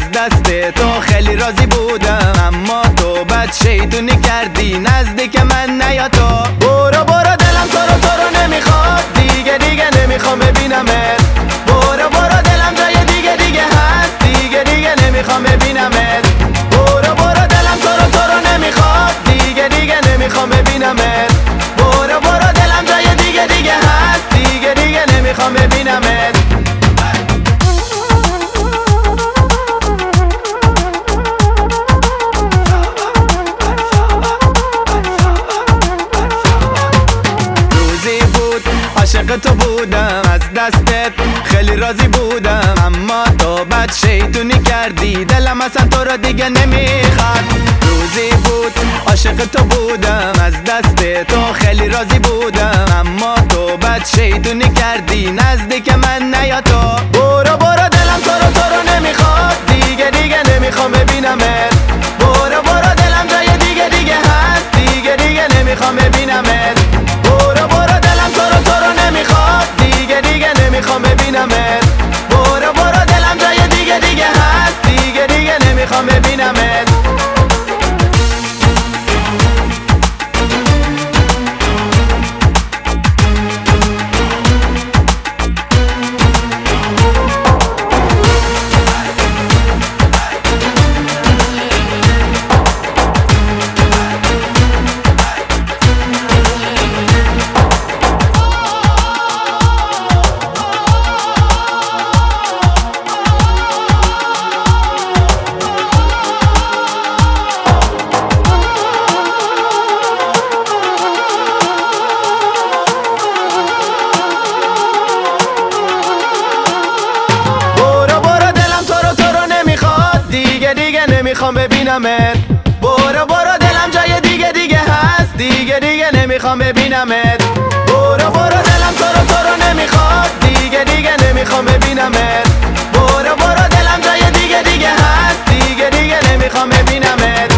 از دست تو خیلی راضی بودم، اما تو بد شیطونی کردی نزدیک من نیا تو. برو برو دلم تو رو نمیخواد، دیگه نمیخوام ببینمت. برو برو دلم جای دیگه هست، دیگه نمیخوام ببینمت. برو برو دلم تو رو نمیخواد، دیگه نمیخوام ببینمت. برو برو دلم جای دیگه هست، دیگه نمیخوام ببینمت. عاشق تو بودم، از دستت خیلی راضی بودم، اما تو بد شیطونی کردی دلم اصلا تو رو دیگه نمیخواد. روزی بود عاشق تو بودم، از دست تو خیلی راضی بودم، اما تو بد شیطونی کردی نزدیک من نیا تو. برو برو دلم تو رو نمیخواد، دیگه نمیخوام ببینمت. برو برو دلم جای دیگه هست، دیگه نمیخوام ببینمت. برو برو دلم تو رو نمیخواد، دیگه نمیخوام ببینمت. برو برو دلم جای دیگه هست، دیگه نمیخوام ببینمت. نمیخوام ببینمت. برو برو دلم جای دیگه هست، دیگه نمیخوام ببینمت. برو برو دلم تو رو نمیخواد، دیگه نمیخوام ببینمت. برو برو دلم جای دیگه هست، دیگه نمیخوام ببینمت.